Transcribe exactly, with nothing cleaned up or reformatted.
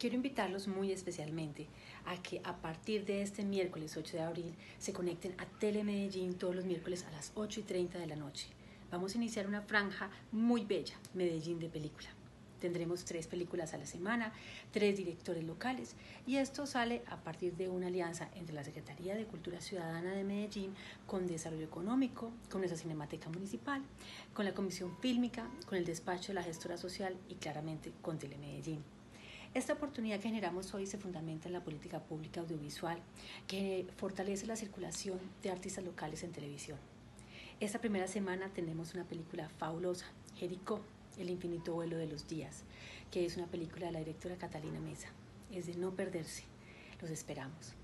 Quiero invitarlos muy especialmente a que a partir de este miércoles ocho de abril se conecten a Telemedellín todos los miércoles a las ocho y treinta de la noche. Vamos a iniciar una franja muy bella, Medellín de película. Tendremos tres películas a la semana, tres directores locales y esto sale a partir de una alianza entre la Secretaría de Cultura Ciudadana de Medellín con Desarrollo Económico, con nuestra Cinemateca Municipal, con la Comisión Fílmica, con el despacho de la gestora social y claramente con Telemedellín. Esta oportunidad que generamos hoy se fundamenta en la política pública audiovisual que fortalece la circulación de artistas locales en televisión. Esta primera semana tenemos una película fabulosa, Jericó, El infinito vuelo de los días, que es una película de la directora Catalina Mesa. Es de no perderse. Los esperamos.